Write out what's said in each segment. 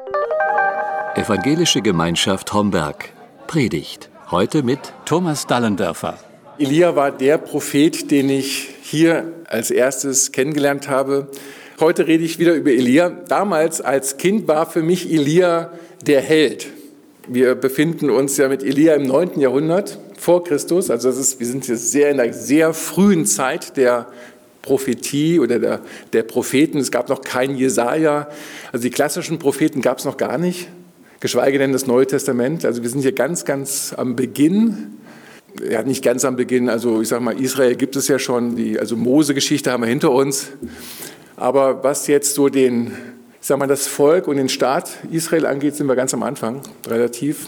Evangelische Gemeinschaft Homberg. Predigt. Heute mit Thomas Dallendörfer. Elia war der Prophet, den ich hier als erstes kennengelernt habe. Heute rede ich wieder über Elia. Damals als Kind war für mich Elia der Held. Wir befinden uns ja mit Elia im 9. Jahrhundert vor Christus. Also wir sind jetzt in einer sehr frühen Zeit der Prophetie oder der Propheten. Es gab noch keinen Jesaja. Also die klassischen Propheten gab es noch gar nicht, geschweige denn das Neue Testament. Also wir sind hier ganz, ganz am Beginn. Ja, nicht ganz am Beginn. Also ich sage mal, Israel gibt es ja schon. Also Mose-Geschichte haben wir hinter uns. Aber was jetzt so das Volk und den Staat Israel angeht, sind wir ganz am Anfang, relativ.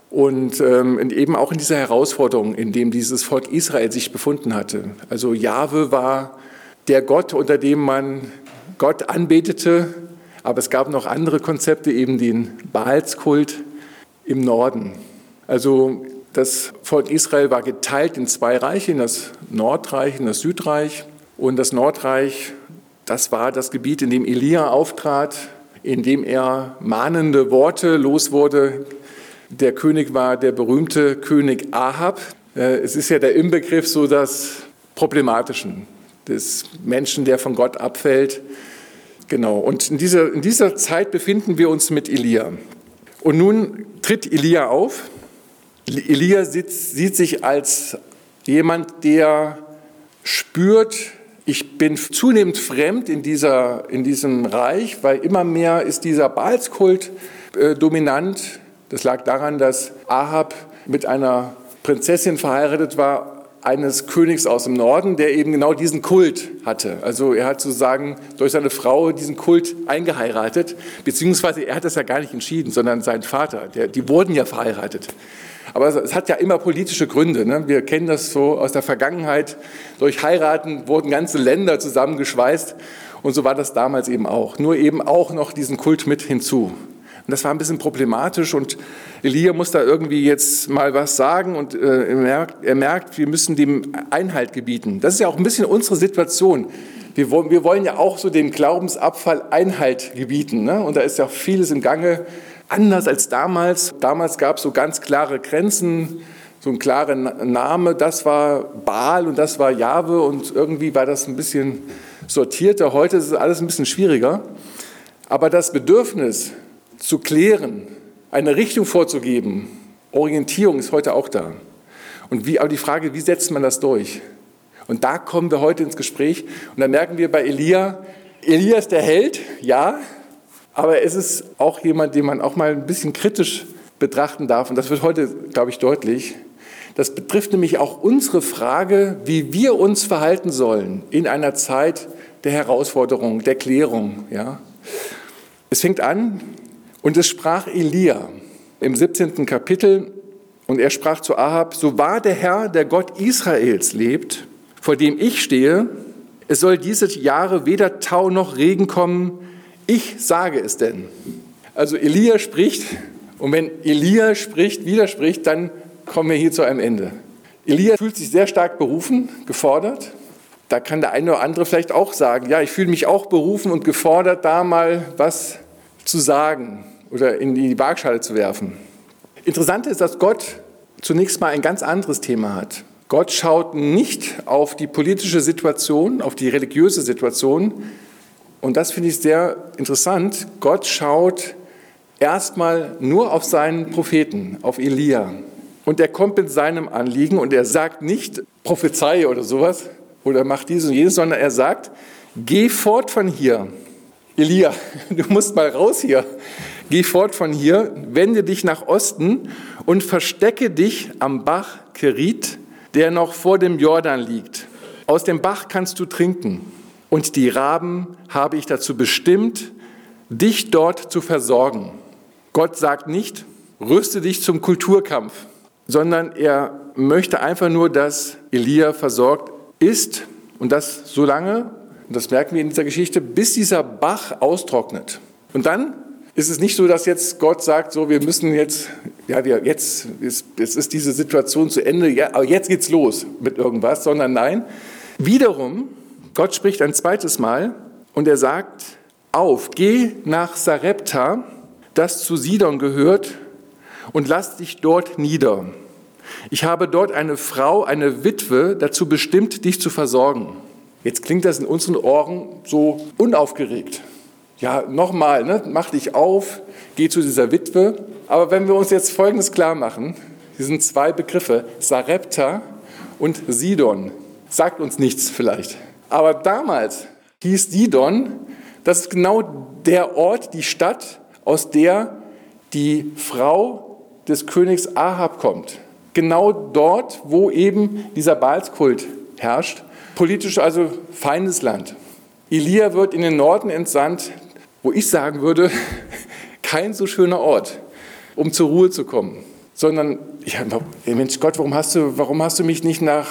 Und eben auch in dieser Herausforderung, in dem dieses Volk Israel sich befunden hatte. Also Jahwe war der Gott, unter dem man Gott anbetete, aber es gab noch andere Konzepte, eben den Baalskult im Norden. Also das Volk Israel war geteilt in zwei Reiche, in das Nordreich und das Südreich. Und das Nordreich, das war das Gebiet, in dem Elia auftrat, in dem er mahnende Worte los wurde. Der König war der berühmte König Ahab. Es ist ja der Inbegriff so des Problematischen, des Menschen, der von Gott abfällt. Genau. Und in dieser Zeit befinden wir uns mit Elia. Und nun tritt Elia auf. Elia sieht sich als jemand, der spürt, ich bin zunehmend fremd in diesem Reich, weil immer mehr ist dieser Baalskult dominant. Das lag daran, dass Ahab mit einer Prinzessin verheiratet war, eines Königs aus dem Norden, der eben genau diesen Kult hatte. Also er hat sozusagen durch seine Frau diesen Kult eingeheiratet, beziehungsweise er hat das ja gar nicht entschieden, sondern sein Vater, die wurden ja verheiratet. Aber es hat ja immer politische Gründe. Ne? Wir kennen das so aus der Vergangenheit. Durch Heiraten wurden ganze Länder zusammengeschweißt und so war das damals eben auch. Nur eben auch noch diesen Kult mit hinzu. Und das war ein bisschen problematisch und Elia muss da irgendwie jetzt mal was sagen und er merkt, wir müssen dem Einhalt gebieten. Das ist ja auch ein bisschen unsere Situation. Wir wollen ja auch so dem Glaubensabfall Einhalt gebieten. Ne? Und da ist ja auch vieles im Gange, anders als damals. Damals gab es so ganz klare Grenzen, so ein klarer Name. Das war Baal und das war Jahwe und irgendwie war das ein bisschen sortierter. Heute ist es alles ein bisschen schwieriger. Aber das Bedürfnis zu klären, eine Richtung vorzugeben, Orientierung ist heute auch da. Aber die Frage, wie setzt man das durch? Und da kommen wir heute ins Gespräch und da merken wir bei Elia ist der Held, ja, aber es ist auch jemand, den man auch mal ein bisschen kritisch betrachten darf und das wird heute, glaube ich, deutlich. Das betrifft nämlich auch unsere Frage, wie wir uns verhalten sollen in einer Zeit der Herausforderung, der Klärung. Ja. Es fängt an, und es sprach Elia im 17. Kapitel, und er sprach zu Ahab, so wahr der Herr, der Gott Israels lebt, vor dem ich stehe, es soll diese Jahre weder Tau noch Regen kommen, ich sage es denn. Also Elia spricht, und wenn Elia widerspricht, dann kommen wir hier zu einem Ende. Elia fühlt sich sehr stark berufen, gefordert. Da kann der eine oder andere vielleicht auch sagen, ja, ich fühle mich auch berufen und gefordert, da mal was zu sagen oder in die Waagschale zu werfen. Interessant ist, dass Gott zunächst mal ein ganz anderes Thema hat. Gott schaut nicht auf die politische Situation, auf die religiöse Situation. Und das finde ich sehr interessant. Gott schaut erstmal nur auf seinen Propheten, auf Elia. Und er kommt mit seinem Anliegen und er sagt nicht, Prophezei oder sowas oder mach dieses und jenes, sondern er sagt, geh fort von hier. Elia, du musst mal raus hier. Geh fort von hier, wende dich nach Osten und verstecke dich am Bach Kerit, der noch vor dem Jordan liegt. Aus dem Bach kannst du trinken. Und die Raben habe ich dazu bestimmt, dich dort zu versorgen. Gott sagt nicht, rüste dich zum Kulturkampf, sondern er möchte einfach nur, dass Elia versorgt ist und das so lange, und das merken wir in dieser Geschichte, bis dieser Bach austrocknet. Und dann ist es nicht so, dass jetzt Gott sagt, so wir müssen jetzt ist diese Situation zu Ende, ja, aber jetzt geht's los mit irgendwas, sondern nein, wiederum, Gott spricht ein zweites Mal und er sagt, geh nach Sarepta, das zu Sidon gehört, und lass dich dort nieder. Ich habe dort eine Frau, eine Witwe, dazu bestimmt, dich zu versorgen. Jetzt klingt das in unseren Ohren so unaufgeregt. Ja, nochmal, ne? Mach dich auf, geh zu dieser Witwe. Aber wenn wir uns jetzt Folgendes klar machen, hier sind zwei Begriffe, Sarepta und Sidon. Sagt uns nichts vielleicht. Aber damals hieß Sidon, das ist genau der Ort, die Stadt, aus der die Frau des Königs Ahab kommt. Genau dort, wo eben dieser Baalskult herrscht. Politisch also Feindesland. Elia wird in den Norden entsandt, wo ich sagen würde, kein so schöner Ort, um zur Ruhe zu kommen. Sondern, ja, Mensch Gott, warum hast du mich nicht nach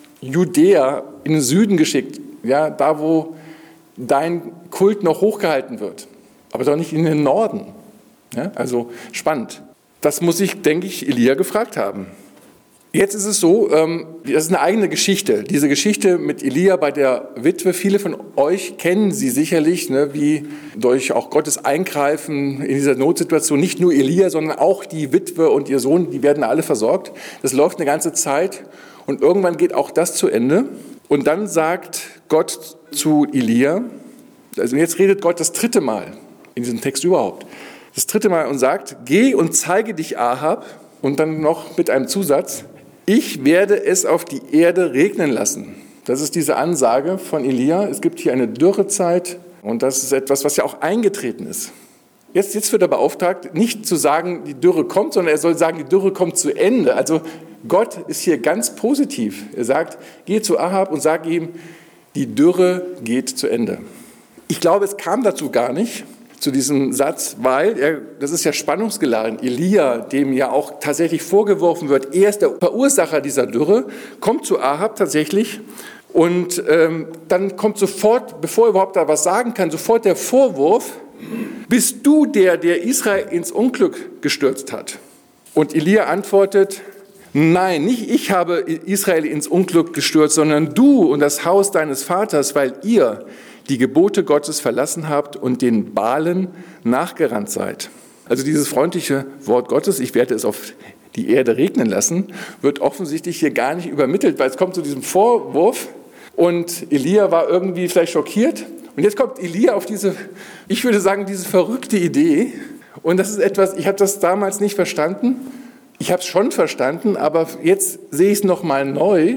Judäa in den Süden geschickt? Ja, da, wo dein Kult noch hochgehalten wird. Aber doch nicht in den Norden. Ja, also spannend. Das muss ich, denke ich, Elia gefragt haben. Jetzt ist es so, das ist eine eigene Geschichte. Diese Geschichte mit Elia bei der Witwe, viele von euch kennen sie sicherlich, ne, wie durch auch Gottes Eingreifen in dieser Notsituation, nicht nur Elia, sondern auch die Witwe und ihr Sohn, die werden alle versorgt. Das läuft eine ganze Zeit und irgendwann geht auch das zu Ende. Und dann sagt Gott zu Elia, also jetzt redet Gott das 3. Mal in diesem Text überhaupt, das 3. Mal und sagt, geh und zeige dich Ahab, und dann noch mit einem Zusatz, ich werde es auf die Erde regnen lassen. Das ist diese Ansage von Elia. Es gibt hier eine Dürrezeit und das ist etwas, was ja auch eingetreten ist. Jetzt wird er beauftragt, nicht zu sagen, die Dürre kommt, sondern er soll sagen, die Dürre kommt zu Ende. Also Gott ist hier ganz positiv. Er sagt, geh zu Ahab und sag ihm, die Dürre geht zu Ende. Ich glaube, es kam dazu gar nicht, zu diesem Satz, weil, das ist ja spannungsgeladen, Elia, dem ja auch tatsächlich vorgeworfen wird, er ist der Verursacher dieser Dürre, kommt zu Ahab tatsächlich und dann kommt sofort, bevor er überhaupt da was sagen kann, sofort der Vorwurf, bist du der Israel ins Unglück gestürzt hat? Und Elia antwortet, nein, nicht ich habe Israel ins Unglück gestürzt, sondern du und das Haus deines Vaters, weil ihr die Gebote Gottes verlassen habt und den Baalen nachgerannt seid. Also dieses freundliche Wort Gottes, ich werde es auf die Erde regnen lassen, wird offensichtlich hier gar nicht übermittelt, weil es kommt zu diesem Vorwurf und Elia war irgendwie vielleicht schockiert. Und jetzt kommt Elia auf diese, ich würde sagen, diese verrückte Idee. Und das ist etwas, ich habe das damals nicht verstanden. Ich habe es schon verstanden, aber jetzt sehe ich es nochmal neu.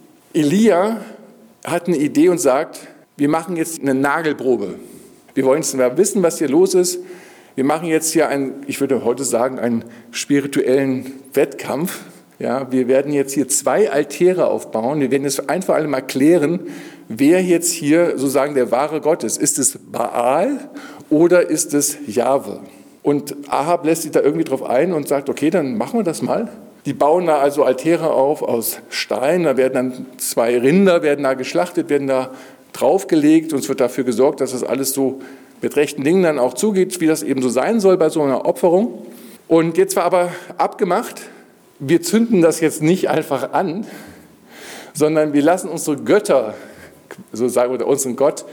Elia hat eine Idee und sagt, wir machen jetzt eine Nagelprobe. Wir wollen jetzt mal wissen, was hier los ist. Wir machen jetzt hier ich würde heute sagen, einen spirituellen Wettkampf. Ja, wir werden jetzt hier 2 Altäre aufbauen. Wir werden jetzt einfach alle mal klären, wer jetzt hier sozusagen der wahre Gott ist. Ist es Baal oder ist es Jahwe? Und Ahab lässt sich da irgendwie drauf ein und sagt, okay, dann machen wir das mal. Die bauen da also Altäre auf aus Stein. Da werden dann 2 Rinder werden da geschlachtet, werden da draufgelegt und es wird dafür gesorgt, dass das alles so mit rechten Dingen dann auch zugeht, wie das eben so sein soll bei so einer Opferung. Und jetzt war aber abgemacht, wir zünden das jetzt nicht einfach an, sondern wir lassen unsere Götter, so sagen wir, unseren Gott,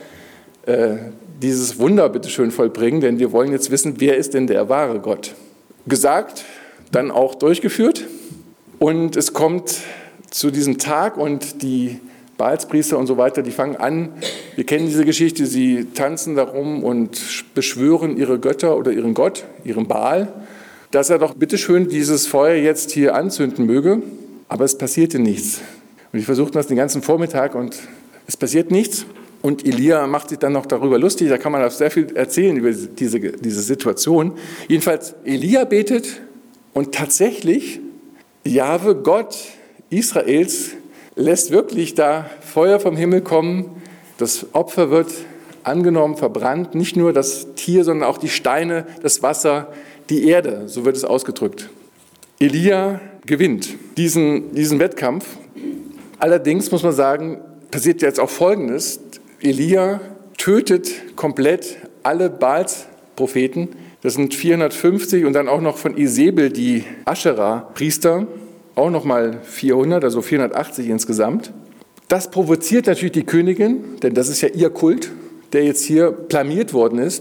dieses Wunder bitte schön vollbringen, denn wir wollen jetzt wissen, wer ist denn der wahre Gott? Gesagt, dann auch durchgeführt und es kommt zu diesem Tag und die Baalspriester und so weiter, die fangen an, wir kennen diese Geschichte, sie tanzen darum und beschwören ihre Götter oder ihren Gott, ihren Baal, dass er doch bitteschön dieses Feuer jetzt hier anzünden möge, aber es passierte nichts. Und ich versuchte das den ganzen Vormittag und es passiert nichts. Und Elia macht sich dann noch darüber lustig, da kann man auch sehr viel erzählen über diese Situation. Jedenfalls, Elia betet und tatsächlich, Jahwe, Gott Israels, lässt wirklich da Feuer vom Himmel kommen, das Opfer wird angenommen, verbrannt, nicht nur das Tier, sondern auch die Steine, das Wasser, die Erde, so wird es ausgedrückt. Elia gewinnt diesen Wettkampf. Allerdings muss man sagen, passiert jetzt auch Folgendes, Elia tötet komplett alle Baals-Propheten, das sind 450 und dann auch noch von Isebel die Aschera-Priester, auch nochmal 400, also 480 insgesamt. Das provoziert natürlich die Königin, denn das ist ja ihr Kult, der jetzt hier blamiert worden ist.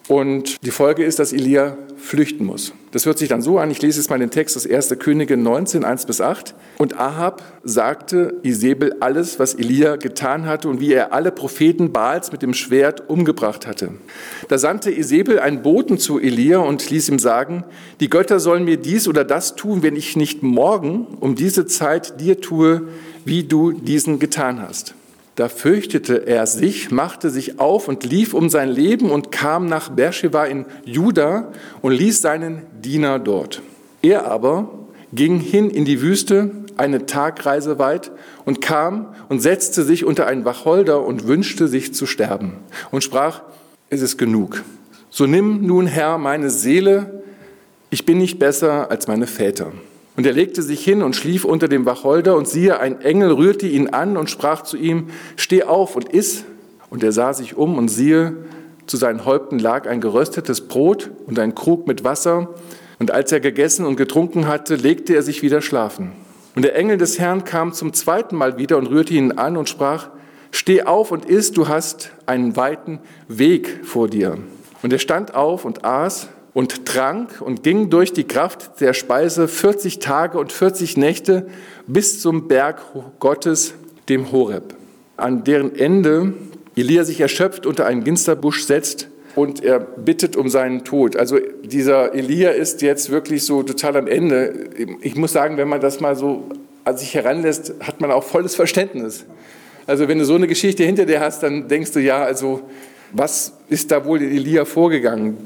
Und die Folge ist, dass Elia flüchten muss. Das hört sich dann so an, ich lese jetzt mal den Text aus 1. Könige 19, 1-8. Und Ahab sagte Isebel alles, was Elia getan hatte und wie er alle Propheten Baals mit dem Schwert umgebracht hatte. Da sandte Isebel einen Boten zu Elia und ließ ihm sagen, die Götter sollen mir dies oder das tun, wenn ich nicht morgen um diese Zeit dir tue, wie du diesen getan hast. Da fürchtete er sich, machte sich auf und lief um sein Leben und kam nach Beersheba in Juda und ließ seinen Diener dort. Er aber ging hin in die Wüste, eine Tagreise weit, und kam und setzte sich unter einen Wacholder und wünschte sich zu sterben und sprach, es ist genug. So nimm nun, Herr, meine Seele, ich bin nicht besser als meine Väter. Und er legte sich hin und schlief unter dem Wacholder, und siehe, ein Engel rührte ihn an und sprach zu ihm, steh auf und iss. Und er sah sich um, und siehe, zu seinen Häupten lag ein geröstetes Brot und ein Krug mit Wasser. Und als er gegessen und getrunken hatte, legte er sich wieder schlafen. Und der Engel des Herrn kam zum zweiten Mal wieder und rührte ihn an und sprach, steh auf und iss, du hast einen weiten Weg vor dir. Und er stand auf und aß und trank und ging durch die Kraft der Speise 40 Tage und 40 Nächte bis zum Berg Gottes, dem Horeb, an deren Ende Elia sich erschöpft unter einen Ginsterbusch setzt und er bittet um seinen Tod. Also dieser Elia ist jetzt wirklich so total am Ende. Ich muss sagen, wenn man das mal so an sich heranlässt, hat man auch volles Verständnis. Also wenn du so eine Geschichte hinter dir hast, dann denkst du, ja, also was ist da wohl in Elia vorgegangen?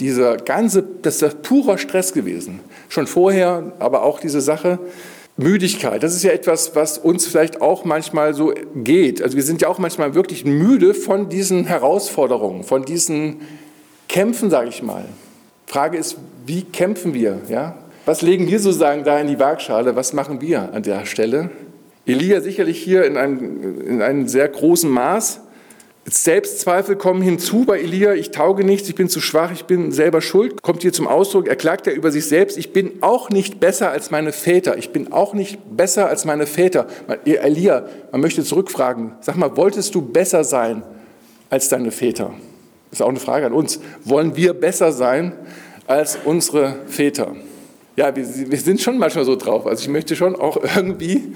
Das ist purer Stress gewesen. Schon vorher, aber auch diese Sache, Müdigkeit. Das ist ja etwas, was uns vielleicht auch manchmal so geht. Also wir sind ja auch manchmal wirklich müde von diesen Herausforderungen, von diesen Kämpfen, sage ich mal. Frage ist, wie kämpfen wir? Ja? Was legen wir sozusagen da in die Waagschale? Was machen wir an der Stelle? Elia sicherlich hier in einem sehr großen Maß. Selbstzweifel kommen hinzu bei Elia, ich tauge nichts, ich bin zu schwach, ich bin selber schuld, kommt hier zum Ausdruck, er klagt ja über sich selbst, ich bin auch nicht besser als meine Väter, ich bin auch nicht besser als meine Väter. Elia, man möchte zurückfragen, sag mal, wolltest du besser sein als deine Väter? Das ist auch eine Frage an uns. Wollen wir besser sein als unsere Väter? Ja, wir sind schon manchmal so drauf, also ich möchte schon auch irgendwie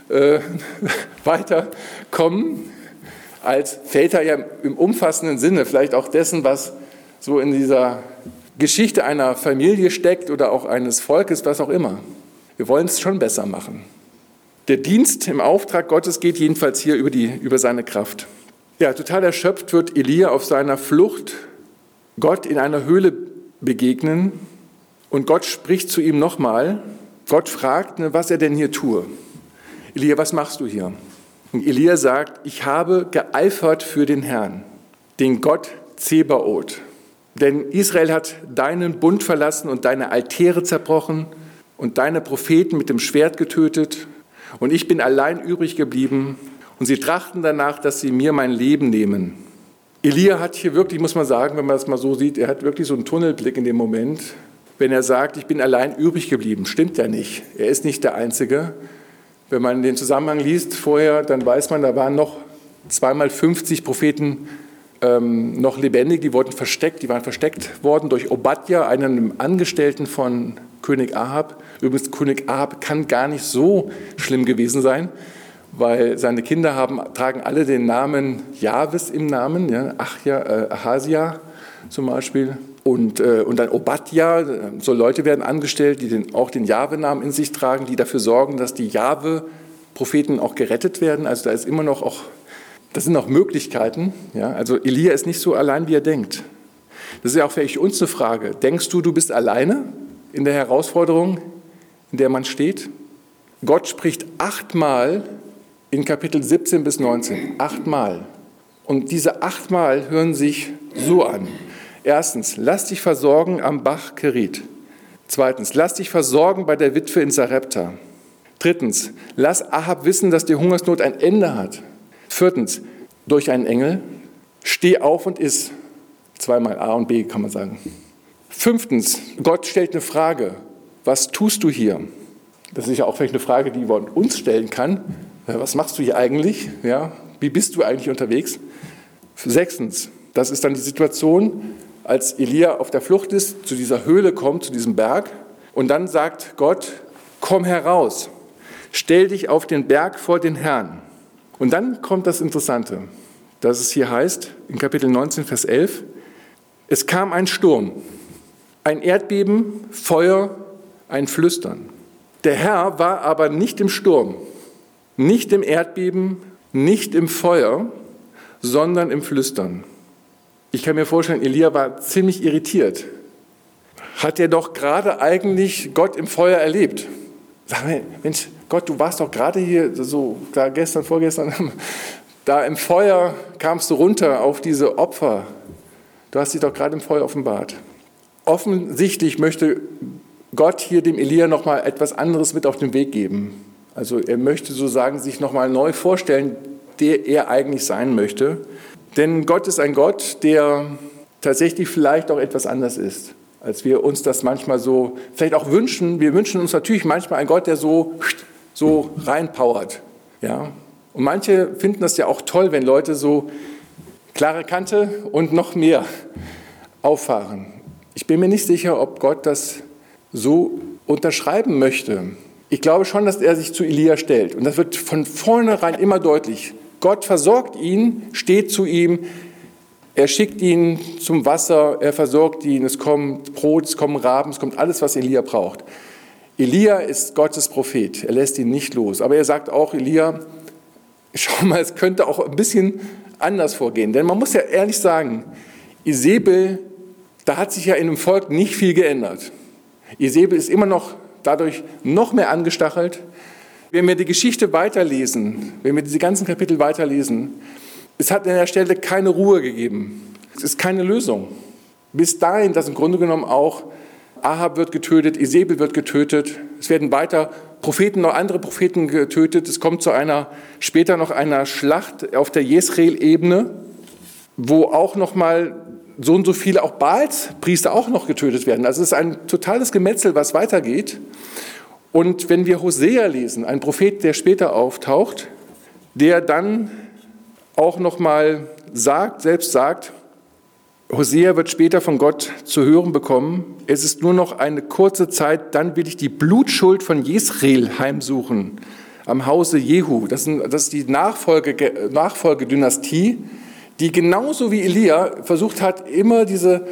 weiterkommen, als Väter ja im umfassenden Sinne, vielleicht auch dessen, was so in dieser Geschichte einer Familie steckt oder auch eines Volkes, was auch immer. Wir wollen es schon besser machen. Der Dienst im Auftrag Gottes geht jedenfalls hier über seine Kraft. Ja, total erschöpft wird Elia auf seiner Flucht Gott in einer Höhle begegnen und Gott spricht zu ihm nochmal. Gott fragt, was er denn hier tue. Elia, was machst du hier? Und Elia sagt, ich habe geeifert für den Herrn, den Gott Zebaoth. Denn Israel hat deinen Bund verlassen und deine Altäre zerbrochen und deine Propheten mit dem Schwert getötet. Und ich bin allein übrig geblieben und sie trachten danach, dass sie mir mein Leben nehmen. Elia hat hier wirklich, muss man sagen, wenn man das mal so sieht, er hat wirklich so einen Tunnelblick in dem Moment, wenn er sagt, ich bin allein übrig geblieben. Stimmt ja nicht. Er ist nicht der Einzige. Wenn man den Zusammenhang liest vorher, dann weiß man, da waren noch 2x50 Propheten noch lebendig, die waren versteckt worden durch Obadja, einen Angestellten von König Ahab. Übrigens, König Ahab kann gar nicht so schlimm gewesen sein, weil seine Kinder tragen alle den Namen Jahwes im Namen, ja, Ahasia zum Beispiel. Und dann Obadja, so Leute werden angestellt, die auch den Jahwe-Namen in sich tragen, die dafür sorgen, dass die Jahwe-Propheten auch gerettet werden. Also da ist immer noch auch, das sind noch Möglichkeiten. Ja? Also Elia ist nicht so allein, wie er denkt. Das ist ja auch für uns eine Frage. Denkst du bist alleine in der Herausforderung, in der man steht? Gott spricht 8-mal in Kapitel 17 bis 19. 8-mal. Und diese 8-mal hören sich so an. Erstens, lass dich versorgen am Bach Kerit. Zweitens, lass dich versorgen bei der Witwe in Sarepta. Drittens, lass Ahab wissen, dass die Hungersnot ein Ende hat. Viertens, durch einen Engel, steh auf und iss. 2-mal A und B kann man sagen. Fünftens, Gott stellt eine Frage. Was tust du hier? Das ist ja auch vielleicht eine Frage, die man uns stellen kann. Was machst du hier eigentlich? Ja, wie bist du eigentlich unterwegs? Sechstens, das ist dann die Situation, als Elia auf der Flucht ist, zu dieser Höhle kommt, zu diesem Berg. Und dann sagt Gott, komm heraus, stell dich auf den Berg vor den Herrn. Und dann kommt das Interessante, dass es hier heißt, in Kapitel 19, Vers 11, es kam ein Sturm, ein Erdbeben, Feuer, ein Flüstern. Der Herr war aber nicht im Sturm, nicht im Erdbeben, nicht im Feuer, sondern im Flüstern. Ich kann mir vorstellen, Elia war ziemlich irritiert. Hat er doch gerade eigentlich Gott im Feuer erlebt? Sag mir, Mensch, Gott, du warst doch gerade hier, so da gestern, vorgestern, da im Feuer kamst du runter auf diese Opfer. Du hast dich doch gerade im Feuer offenbart. Offensichtlich möchte Gott hier dem Elia nochmal etwas anderes mit auf den Weg geben. Also er möchte sozusagen sich nochmal neu vorstellen, der er eigentlich sein möchte. Denn Gott ist ein Gott, der tatsächlich vielleicht auch etwas anders ist, als wir uns das manchmal so vielleicht auch wünschen. Wir wünschen uns natürlich manchmal einen Gott, der so reinpowert. Ja? Und manche finden das ja auch toll, wenn Leute so klare Kante und noch mehr auffahren. Ich bin mir nicht sicher, ob Gott das so unterschreiben möchte. Ich glaube schon, dass er sich zu Elia stellt. Und das wird von vornherein immer deutlich. Gott versorgt ihn, steht zu ihm, er schickt ihn zum Wasser, er versorgt ihn, es kommt Brot, es kommen Raben, es kommt alles, was Elia braucht. Elia ist Gottes Prophet, er lässt ihn nicht los. Aber er sagt auch, Elia, schau mal, es könnte auch ein bisschen anders vorgehen. Denn man muss ja ehrlich sagen, Isabel, da hat sich ja in dem Volk nicht viel geändert. Isabel ist immer noch dadurch noch mehr angestachelt. Wenn wir die Geschichte weiterlesen, wenn wir diese ganzen Kapitel weiterlesen, es hat an der Stelle keine Ruhe gegeben. Es ist keine Lösung. Bis dahin, dass im Grunde genommen auch Ahab wird getötet, Isabel wird getötet, es werden weiter Propheten, noch andere Propheten getötet. Es kommt zu später noch einer Schlacht auf der Jezreel-Ebene, wo auch noch mal so und so viele auch Baals-Priester auch noch getötet werden. Also es ist ein totales Gemetzel, was weitergeht. Und wenn wir Hosea lesen, ein Prophet, der später auftaucht, der dann auch noch mal selbst sagt, Hosea wird später von Gott zu hören bekommen, es ist nur noch eine kurze Zeit, dann will ich die Blutschuld von Jezreel heimsuchen, am Hause Jehu. Das ist die Nachfolgedynastie, die genauso wie Elia versucht hat, immer diese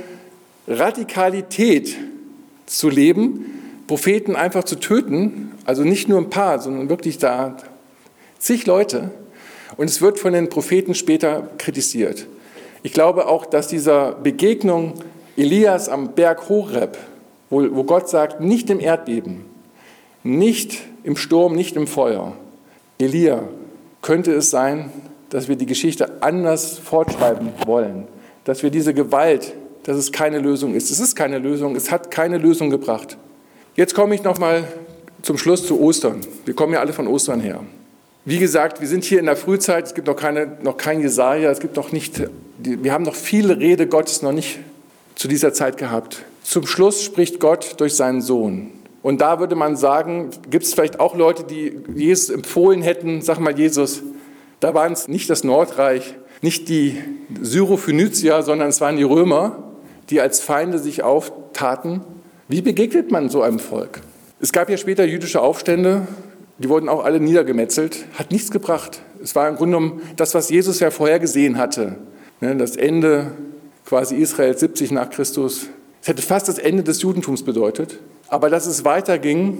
Radikalität zu leben, Propheten einfach zu töten, also nicht nur ein paar, sondern wirklich da zig Leute. Und es wird von den Propheten später kritisiert. Ich glaube auch, dass dieser Begegnung Elias am Berg Horeb, wo Gott sagt, nicht im Erdbeben, nicht im Sturm, nicht im Feuer. Elia, könnte es sein, dass wir die Geschichte anders fortschreiben wollen, dass wir diese Gewalt, dass es keine Lösung ist. Es ist keine Lösung, es hat keine Lösung gebracht. Jetzt komme ich noch mal zum Schluss zu Ostern. Wir kommen ja alle von Ostern her. Wie gesagt, wir sind hier in der Frühzeit, es gibt noch kein Jesaja, wir haben noch viele Rede Gottes noch nicht zu dieser Zeit gehabt. Zum Schluss spricht Gott durch seinen Sohn. Und da würde man sagen, gibt es vielleicht auch Leute, die Jesus empfohlen hätten, sag mal Jesus, da waren es nicht das Nordreich, nicht die Syrophönizier, sondern es waren die Römer, die als Feinde sich auftaten. Wie begegnet man so einem Volk? Es gab ja später jüdische Aufstände, die wurden auch alle niedergemetzelt, hat nichts gebracht. Es war im Grunde genommen das, was Jesus ja vorhergesehen hatte. Das Ende quasi Israels 70 nach Christus. Es hätte fast das Ende des Judentums bedeutet. Aber dass es weiterging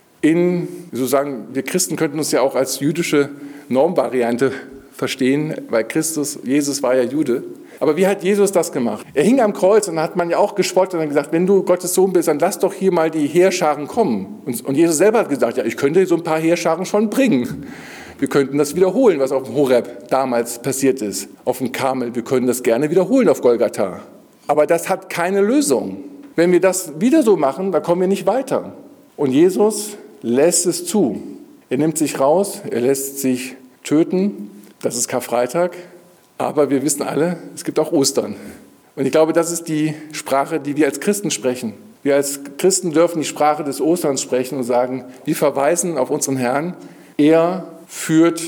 sozusagen, wir Christen könnten uns ja auch als jüdische Normvariante verstehen, weil Jesus war ja Jude. Aber wie hat Jesus das gemacht? Er hing am Kreuz und hat man ja auch gespottet und gesagt, wenn du Gottes Sohn bist, dann lass doch hier mal die Heerscharen kommen. Und Jesus selber hat gesagt, ja, ich könnte so ein paar Heerscharen schon bringen. Wir könnten das wiederholen, was auf dem Horeb damals passiert ist, auf dem Karmel. Wir können das gerne wiederholen auf Golgatha. Aber das hat keine Lösung. Wenn wir das wieder so machen, dann kommen wir nicht weiter. Und Jesus lässt es zu. Er nimmt sich raus, er lässt sich töten. Das ist Karfreitag. Aber wir wissen alle, es gibt auch Ostern. Und ich glaube, das ist die Sprache, die wir als Christen sprechen. Wir als Christen dürfen die Sprache des Osterns sprechen und sagen, wir verweisen auf unseren Herrn. Er führt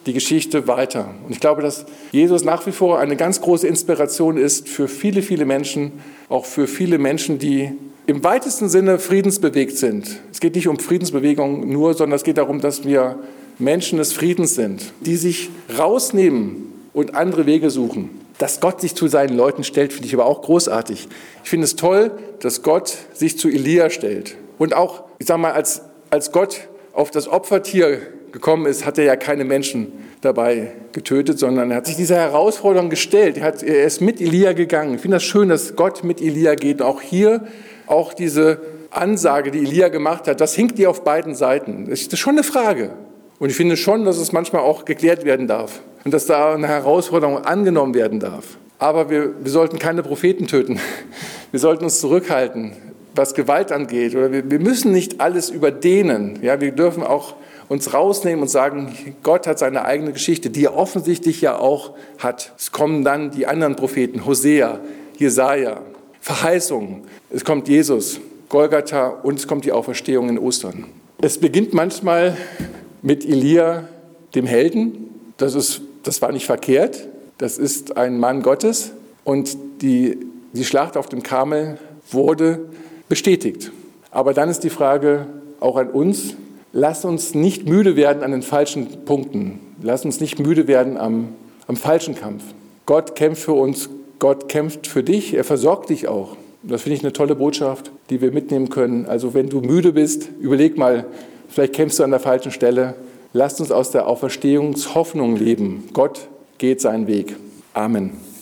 die Geschichte weiter. Und ich glaube, dass Jesus nach wie vor eine ganz große Inspiration ist für viele, viele Menschen, auch für viele Menschen, die im weitesten Sinne friedensbewegt sind. Es geht nicht um Friedensbewegung nur, sondern es geht darum, dass wir Menschen des Friedens sind, die sich rausnehmen und andere Wege suchen. Dass Gott sich zu seinen Leuten stellt, finde ich aber auch großartig. Ich finde es toll, dass Gott sich zu Elia stellt. Und auch, ich sage mal, als Gott auf das Opfertier gekommen ist, hat er ja keine Menschen dabei getötet, sondern er hat sich dieser Herausforderung gestellt. Er ist mit Elia gegangen. Ich finde das schön, dass Gott mit Elia geht. Und auch hier, auch diese Ansage, die Elia gemacht hat, das hinkt dir auf beiden Seiten. Das ist schon eine Frage. Und ich finde schon, dass es manchmal auch geklärt werden darf. Und dass da eine Herausforderung angenommen werden darf. Aber wir sollten keine Propheten töten. Wir sollten uns zurückhalten, was Gewalt angeht. Oder wir müssen nicht alles überdehnen. Ja, wir dürfen auch uns rausnehmen und sagen, Gott hat seine eigene Geschichte, die er offensichtlich ja auch hat. Es kommen dann die anderen Propheten, Hosea, Jesaja, Verheißungen. Es kommt Jesus, Golgatha und es kommt die Auferstehung in Ostern. Es beginnt manchmal mit Elia, dem Helden. Das war nicht verkehrt. Das ist ein Mann Gottes. Und die Schlacht auf dem Karmel wurde bestätigt. Aber dann ist die Frage auch an uns, lass uns nicht müde werden an den falschen Punkten. Lass uns nicht müde werden am falschen Kampf. Gott kämpft für uns, Gott kämpft für dich, er versorgt dich auch. Das finde ich eine tolle Botschaft, die wir mitnehmen können. Also wenn du müde bist, überleg mal, vielleicht kämpfst du an der falschen Stelle. Lasst uns aus der Auferstehungshoffnung leben. Gott geht seinen Weg. Amen.